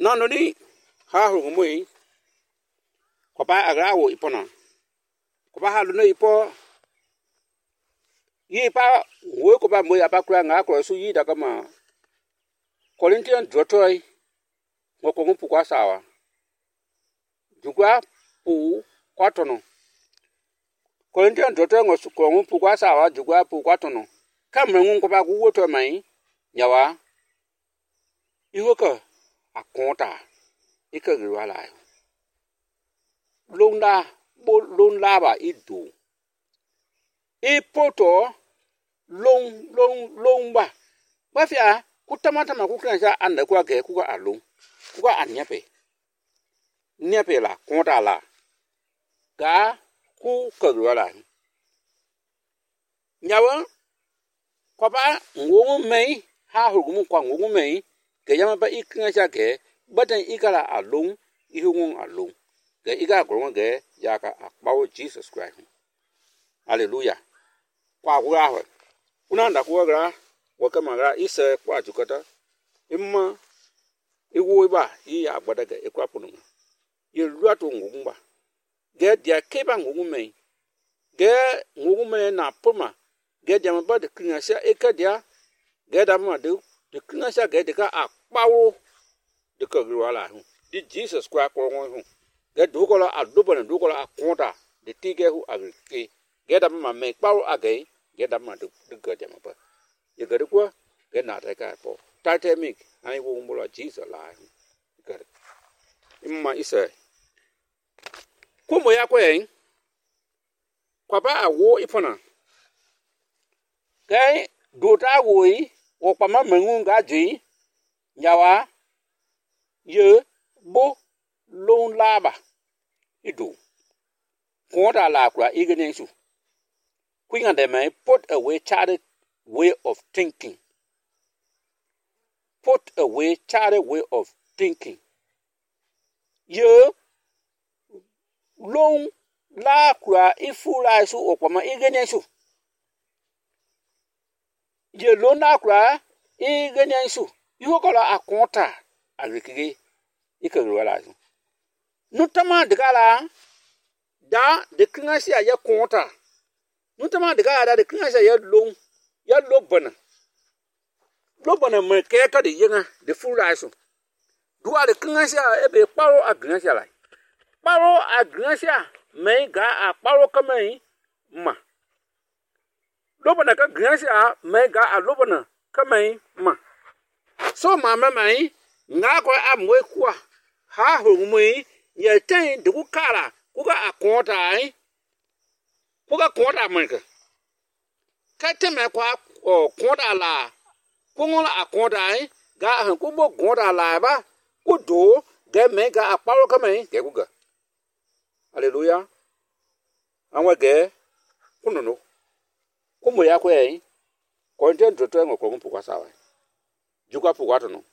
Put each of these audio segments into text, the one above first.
no ni ha hu mui ko ba agra wo ipona ko ba ha lu no ipo yi pa wo ko ba mo ya ba kura nga ko su yi da kama Corinthian drotoi ngo ko mpu kwa sawa jugwa pu kwatono Corinthian drotoi ngo ko mpu kwa sawa jugwa pu kwatono kamrengu ko ba ku woto mai nyawa iwo ko akonta ikagirwa la londa ba idu ipoto long ba fia kutamata makukran sha anda kwa ge kuga along kuga anyape nyape la konta la ga ku kagirwa la nyawa kwa ba ngongo mei ha hugumu kwa ngongo mei ge yama ba ikran sha ge batan ikala along ihungun along ge iga grongo ge yaka akbawo Jesus Christ hallelujah kwa kuga unanda kuga wakamagra isa kwa jukata imma iwo ba yi agbada ge ekwa punu ye luato ngumba ge dia keba ngume ge ngume na puma ge dia maba de kinasha ekadia ge da ma de kinasha ge de ka akpawo de ka gwala hu di Jesus kwa ko hu ge dukola adubo na dukola akonta de tige hu agrike ge da ma me pawo age ge da ma de ge dia maba ye gari kwa ge na ta ka po titanic ai wo mbola Jesus la gari imma isa kumo ya kwen kwa ba awo ipona ge dota woi wo pama mengu ga ji nyawa ye bo lon laba idu konta la kwa igenensu kwinga de mai put away charted way of thinking. Put away charted way of thinking. Ye long la kwa ifula su okwa igenensu. Ye long la kwa igenensu. Yukola akonta agrikige ikagwala su. Nutama degala da de kinasi aya konta. Nutama degala da de kinasi aya long ya lobana me keka de yenga de fula so duwa de kingasia ebe paro agnasia la paro agnasia me ga a paro kamai ma lobana ka gnasia me ga a lobana kamai ma so mama mai nga ko amwe kwa ha hurumui ye ten de ku kala ku ga akonta ai ku ga konta manka kate me kwa konda la kungola akonda ai ga han kubo konda la ba kudo ge me ga aparo kame ge kuga hallelujah anwa ge kunono kumo ya kwe content to ngo ko mpukwa sawa jukwa pukwato no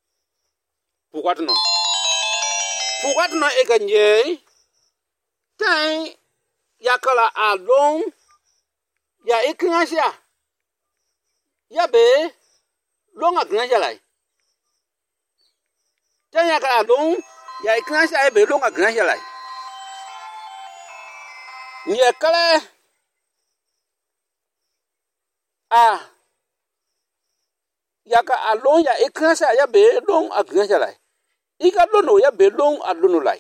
e ganye tai yakala along ya ikinasia ya be longa gnaja lai tanya ka long ya ikinasia ya be longa gnaja lai nye kale ya ka along ya ikinasia ya be long agnaja lai ika lono ya be long alono lai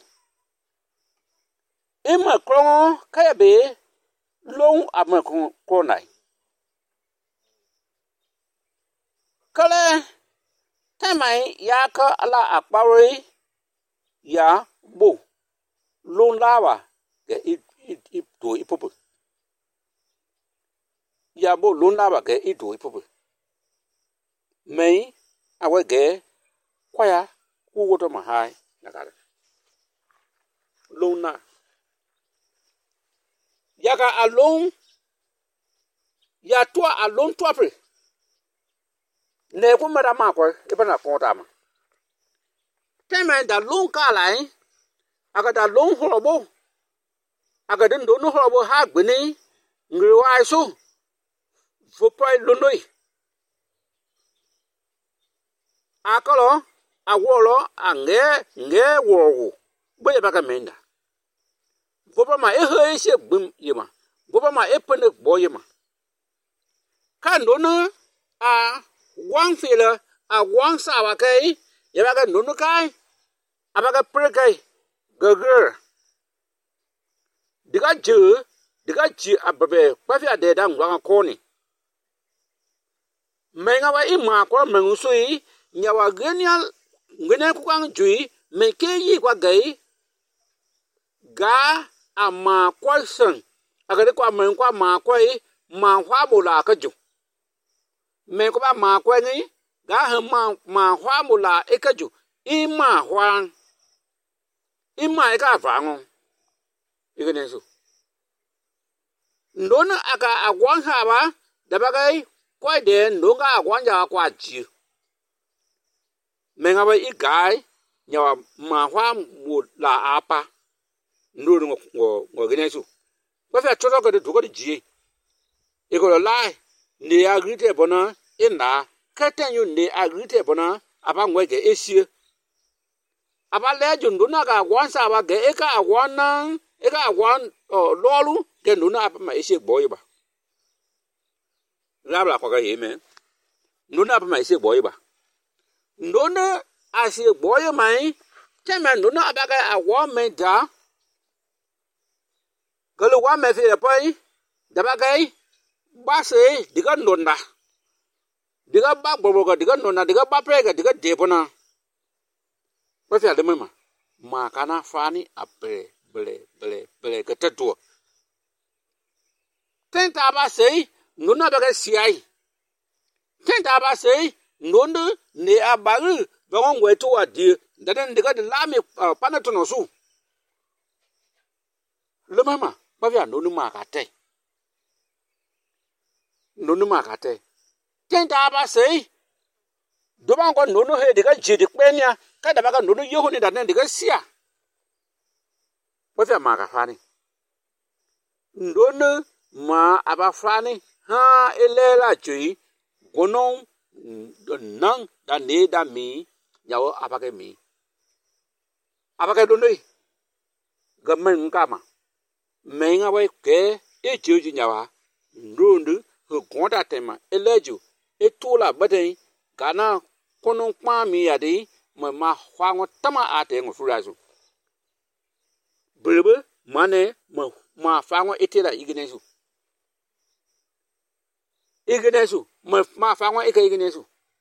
ima kron ka ya be long amakon konai kale tamai ya ka ala akpari ya bo long lawa ge it to ipopo ya bo long lawa ge it to ipopo mai awe ge kwaya ku woto mahai nakala long na yaga along ya tua along tua pre ne ku mara ma ko e bana konta ma tema da long ka lai aga da long horobo aga den do no horobo ha gbeni ngri wa so fo pai londoi akolo awolo ange wo boye baka menda boba ma ehe gbum yema boba ma epene boyema kan dono a wang fela a wang sawa kai yabaga nunu kai abaga prekai gager diga ji ababe kwafi ade da ngwa koni menga wa ima ko mengusui nyawa genial ngene ku kwang jui meke yi kwa gai ga ama kwalsen agade kwa men kwa ma kwai ma hwa bula ka ju me ko ba ma kwa ni ga ha ma hwa bula e ka ju ima e ka fa ngo igene so ndona aka agwan ha ba da ba gai kwa de ndonga agwan ja kwa ji menga ba i gai nyawa ma hwa bula apa nduru ngo gene so ba fa toto ko de duko de ji e ko lai ne agrite bona ina keten yu ne agrite bona aba ngwe ge esie aba lejo nduna ga agwan sa ba ge e ka agwan lolu ke nduna apa ma esie boy ba labla ko ga yeme nduna apa ma esie boy ba ndona asie boy mai tema nduna aba ga agwan me da kalau wa me fe pai da ba ga ba se diga ndonda diga ba boboga diga ndonda diga ba prega diga debona ba fe adema ma kana fani ape bele ka tatuo tenta ba se nuna ba ga siai tenta ba se nonde ne abaru ba ngwe to adi dadan diga de lami panato no su le mama ba fe nonu ma ka te nonu ma ka te tenta ba se do ba ngo nonu he diga jidi kpenya ka da ba ga nonu yehu ni dadan diga sia ba fe ma ka fani ndonu ma aba fani ha elela chui gonon nang da ne da mi yawo abake mi abake donoi gamen kama menga wai ke e juju nyawa ndundu hu konta tema eleju etula badai kana konon kwa mi yadi ma hwango tama ate ngo furazu brebe mane ma fango etela ignesu ma fango ignesu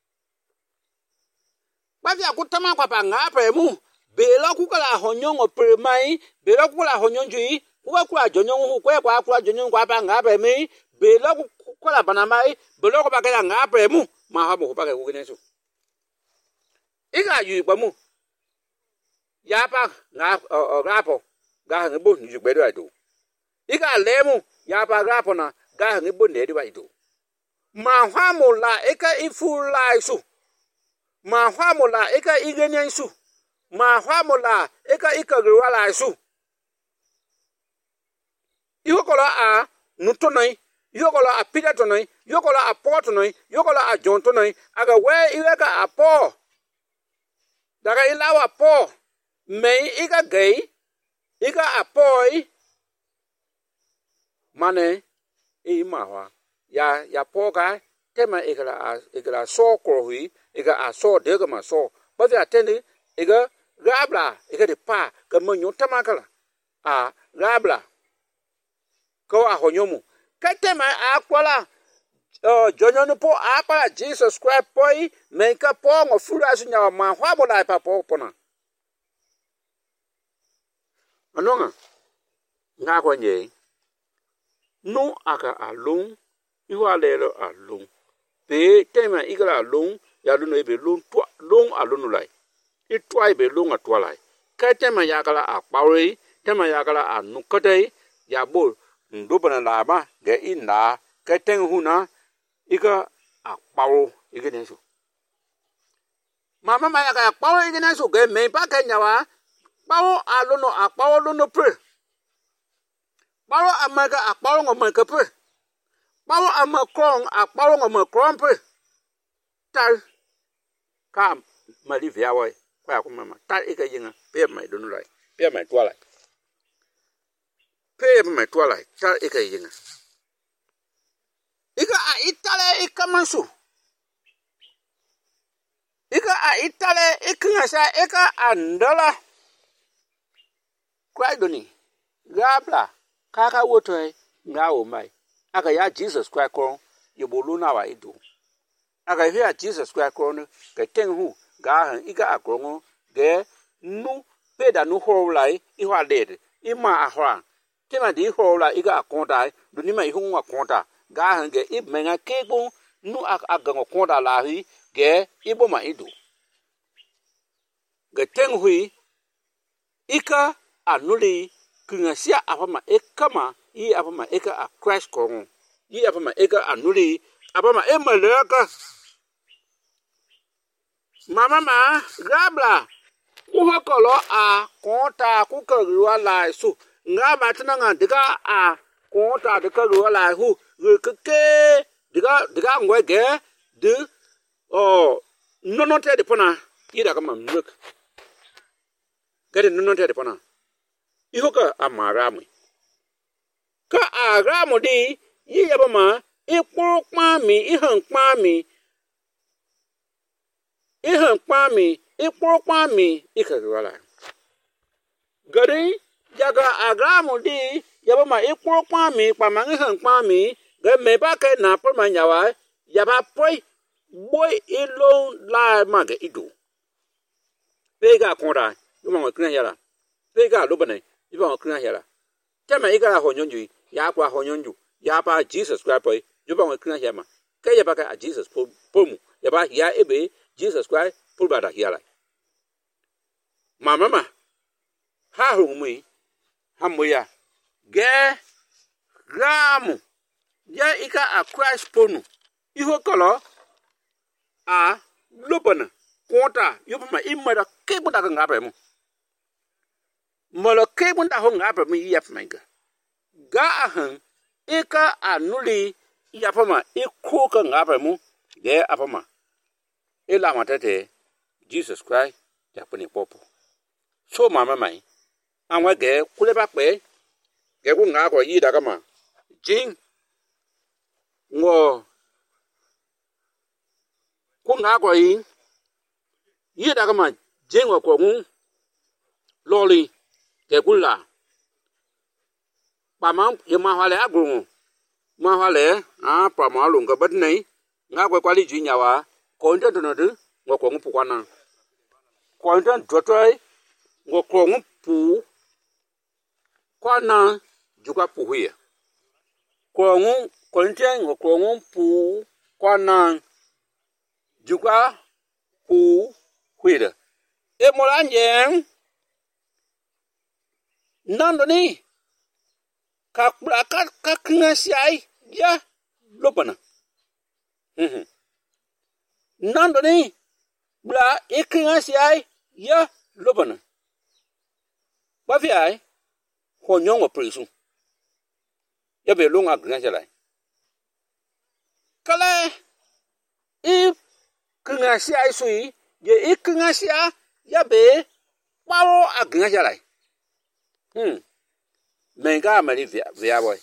bafi akutama kwa pa ngapa emu bela kukala honyongo premai bela kukala honyonjui kuka kula jonyongo hu kwa kula jonyongo kwa pa ngapa emi bela kukala banamai bela kwa kala ngapa emu ma habo kwa ignesu iga yu bamu ya pa ngapo ga ngebo ni gbedo ado iga lemu ya pa ngapo na ga ngebo ne di wa ido ma hwa mula eka ifula isu ma hwa mula eka igenya isu ma hwa mula eka ikagwala isu ihokola a nutonai ihokola a pidatonai ihokola a potonai ihokola a jontonai aga we iweka a po daga ilawa po mei iga gay iga a poi mane e mahwa ya poga tema igala so krohi iga a so de ma so ba ya tende iga rabla iga de pa ga monyo tamakala a rabla ko a honyomu ka tema a kwala jonyo po a pa Jesus Christ poi menka po ngo fura su nya ma hwa bola pa po pona anonga nga ko nye no aka alung iwa lelo alung pe tema igala alung ya luno ebe lung alunu lai itwa ebe lung atwa lai ka tema yakala akpawi tema yakala anukate ya bol ndobana laba ge inda ka ten huna iga akpawo igeneso mama yaka akpawo igeneso ge me pa kenyawa bawo alono akpawo lono pre bawo amaga akpawo ngomaka pre bawo amakron akpawo ngomakron pre tal kam mali via wai kwa ko mama ta ika yinga pe mai dunu lai pe mai tua lai pe mai tua lai ta ika yinga ika a itale ika mansu ika a itale ika sa ika andala kwa doni gabla kaka wotoi ngawo mai aka ya Jesus kwa ko yobolu na wa idu aka hia Jesus kwa ko no ke tenhu ga han ika akrongo ge nu peda nu holai I hwa ded ima ahwa tema di hola ika akonta do ni mai hu akonta ga han ge imenga kebo nu agango konta la hi ge ibo ma idu ge tenhui ika anuli kungasia afama ekama I afama eka a crash kong I afama eka anuli afama emalaka mama ma gabla uhokolo a konta ku karuwa la su nga batna nga diga a konta de karuwa la hu ke diga ngwe ge de o nonote de pona ida kama mruk gade nonote de pona ihoka amara mu ka aramu di yi yabama ikpurukpa mi ihan kpa mi ikpurukpa mi ikagwala gari jaga aramu di yabama ikpurukpa mi kpama ihan kpa mi ga meba ke na poma nyawa yaba poi boy ilo la maga idu pega konra yuma ngakina yala pega lobane yuma ngakina yala tema igara honyonju ya kwa honyonju ya pa Jesus Christ boy yoba ngakina yama ke yaba ka Jesus pomu yaba ya ebe Jesus Christ pulbada yala mama ha humui hamoya ge ramu ya ika a Christ ponu iho kolo a lobana konta yoba ma imara kebu daga ngabe mu molo kebu da ho ngabe mu yef menga ga ahan ika anuli yapama ikko ka ngabe mu ge apama ela matete Jesus Christ yapani popo so mama mai anwa ge kuleba pe ge ku nga ko yi daga ma jing ngo ku nga ko yi daga ma jing ko ngu loli ge kula pa ma ye ma hale agru ma hale a pa ma lu ga bat nei nga ko kwali ji nyawa ko nte to no du ngo ko ngu pu kwana ko nte dotoi ngo ko ngu pu kwana juga pu huya ko nte ngo ko ngu pu kwana juga pu huya e molanje nando ni ka knasiai ya lopana nando ni bla iknasiai ya lopana ba fi ai honyongo prisu ya be longa knasiai kala if knasiai sui ye iknasia ya be pawo agnasiai menga amari via boy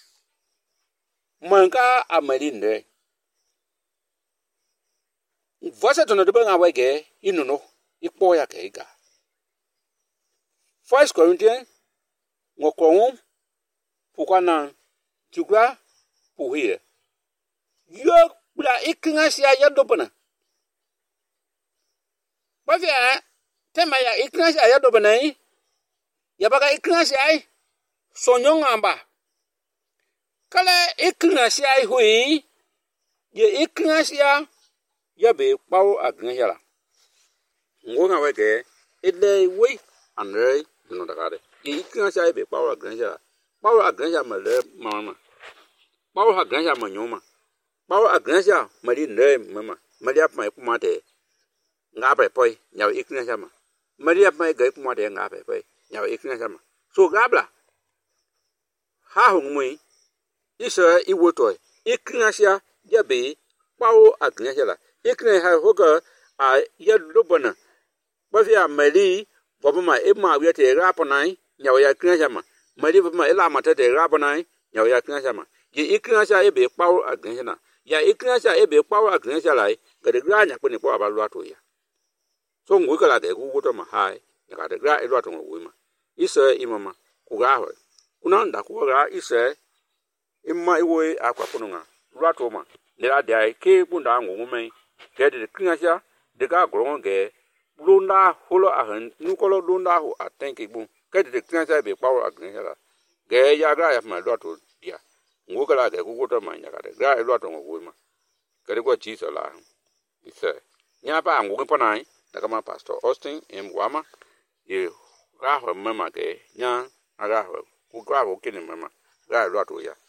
menga amari ne vosa to no de banga wege inuno ipo ya kega 1 Corinthians ngokon pukana juga puhie yo bla ikngasia ya dobana bavia tema ya ikngasia ya dobana ya baga ikngasia ai sonyong amba kala ikngasia ai hui ye ikngasia ya be pawo agnasia la ngonga wege ile we andre no dagare ye ikngasia ai be pawo agnasia ma le mama pawo agnasia ma nyoma pawo agnasia ma di ne mama maria pa kumate ngabe poi nyaw ikngasia ma maria pa ga kumate ngabe poi nyaw ikngasia ma so gabla ha humui isa iwoto iknasia ya be pawo agnasia la ikne ha hoga a ya lobana ba fi a mali bobo ma e ma wi te ra ponai nya ya kran chama mali bobo ma e la mata te ra ponai nya ya kran chama ye ikran cha e be pawo agren na ya ikran cha e be pawo agren cha lai ga de gra nya ko ni ko ba lo ato ya so ngwe kala de ku to ma hai ya ga de gra e lo ato ngwe ma isa imama ku ga ho kuna nda ku ga isa imma iwe akwa kununga lo ato ma ne la de ke bunda ngwe me ke de kran cha de ga gron ge lunda holo ahan nukolo lunda ho atenke bu ke de kran cha be pawo agren cha la ge ya gra ya ma lo ato dia ngukala de kukuta manya kade ga elo to nguma kade kwa chiso la ise nya pa nguke ponai daga ma pastor Austin Mwama ye ga ho mama ke nya aga ho ku ga ho kini mama ga elo to ya